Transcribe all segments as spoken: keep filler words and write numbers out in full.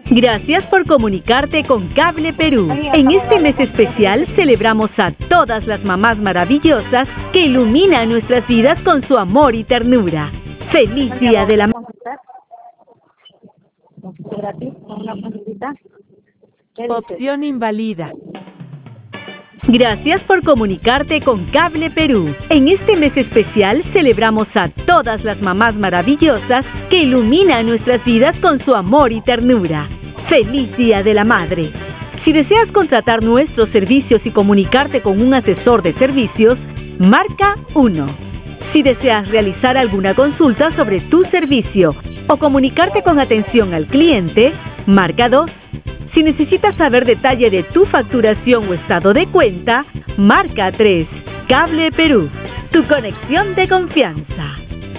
Gracias por comunicarte con Cable Perú. En este mes especial celebramos a todas las mamás maravillosas que iluminan nuestras vidas con su amor y ternura. ¡Feliz Día de la Madre! Opción invalida. Gracias por comunicarte con Cable Perú. En este mes especial celebramos a todas las mamás maravillosas que iluminan nuestras vidas con su amor y ternura. ¡Feliz Día de la Madre! Si deseas contratar nuestros servicios y comunicarte con un asesor de servicios, marca uno. Si deseas realizar alguna consulta sobre tu servicio o comunicarte con atención al cliente, marca dos. Si necesitas saber detalle de tu facturación o estado de cuenta, marca tres. Cable Perú, tu conexión de confianza.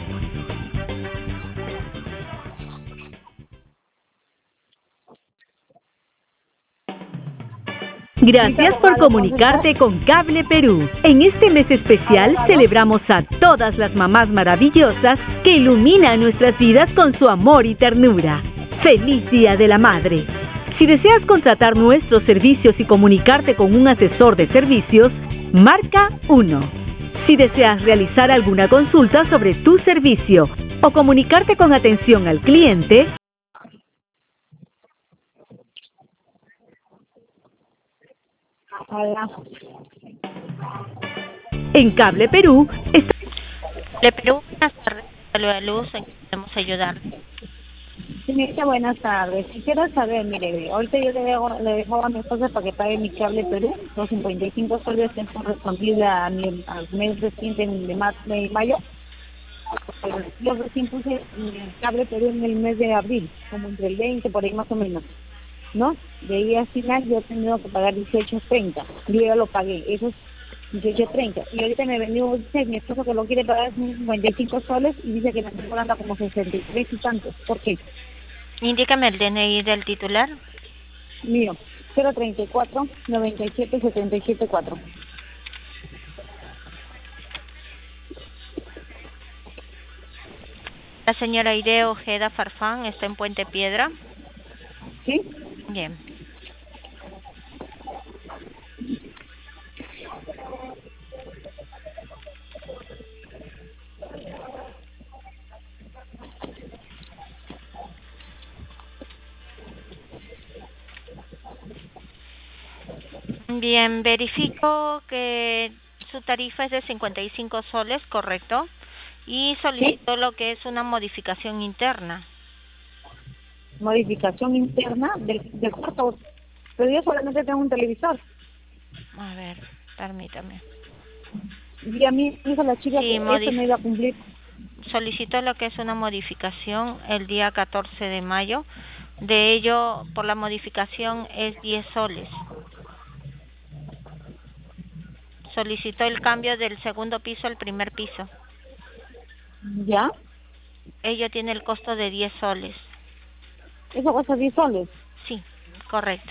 Gracias por comunicarte con Cable Perú. En este mes especial celebramos a todas las mamás maravillosas que iluminan nuestras vidas con su amor y ternura. ¡Feliz Día de la Madre! Si deseas contratar nuestros servicios y comunicarte con un asesor de servicios, marca uno. Si deseas realizar alguna consulta sobre tu servicio o comunicarte con atención al cliente, en Cable Perú está... Cable Perú, buenas tardes. Saludos de Luz, ¿en qué podemos ayudar? Señorita, buenas tardes. Quisiera saber, mire, ahorita yo le dejo, le dejo a mi esposa para que pague mi Cable Perú, los cincuenta y cinco soles que es correspondible a mi, al mes reciente de, ma, de mayo. Yo recién puse el Cable Perú en el mes de abril, como entre el veinte, por ahí más o menos, ¿no? De ahí al final yo he tenido que pagar dieciocho treinta. Yo ya lo pagué, esos dieciocho treinta. Y ahorita me vendió usted, mi esposo, que lo quiere pagar cincuenta y cinco soles y dice que me está cobrando como sesenta y tres y tantos. ¿Por qué? Indícame el D N I del titular. Mío, cero treinta y cuatro, noventa y siete, setenta y siete, cuatro. La señora Aide Ojeda Farfán está en Puente Piedra. ¿Sí? Bien. Bien, verifico que su tarifa es de cincuenta y cinco soles, ¿correcto? Y solicitó ¿Sí? lo que es una modificación interna. Modificación interna del, del cuarto. Pero yo solamente tengo un televisor. A ver, permítame. Y a mí dijo la chica Sí, que eso no iba a cumplir. Solicitó lo que es una modificación el día catorce de mayo. De ello, por la modificación es diez soles. Solicitó el cambio del segundo piso al primer piso. ¿Ya? Ello tiene el costo de diez soles. ¿Eso cuesta diez soles? Sí, correcto.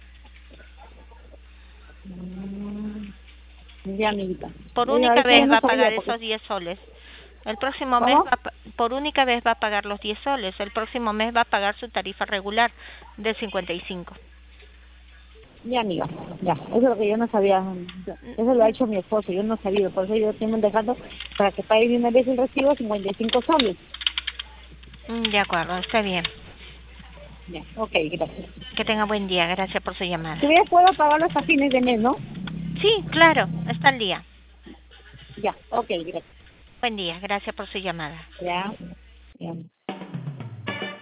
Mm, ya, amiguita. Por Oiga, única eso vez yo no va a sabía, pagar porque... esos diez soles. El próximo ¿Cómo? mes, va a, pa- por única vez va a pagar los diez soles. El próximo mes va a pagar su tarifa regular de cincuenta y cinco. Ya, amiga, ya, eso es lo que yo no sabía, eso lo ha hecho mi esposo, yo no sabía, por eso yo estoy dejando para que pague de una vez el recibo cincuenta y cinco soles. Mm, De acuerdo, está bien. Ya, ok, gracias. Que tenga buen día. Gracias por su llamada. Si yo puedo pagarlo hasta fines de mes, ¿no? Sí, claro, está al día. Ya, ok, gracias. Buen día. Gracias por su llamada. Ya, ya.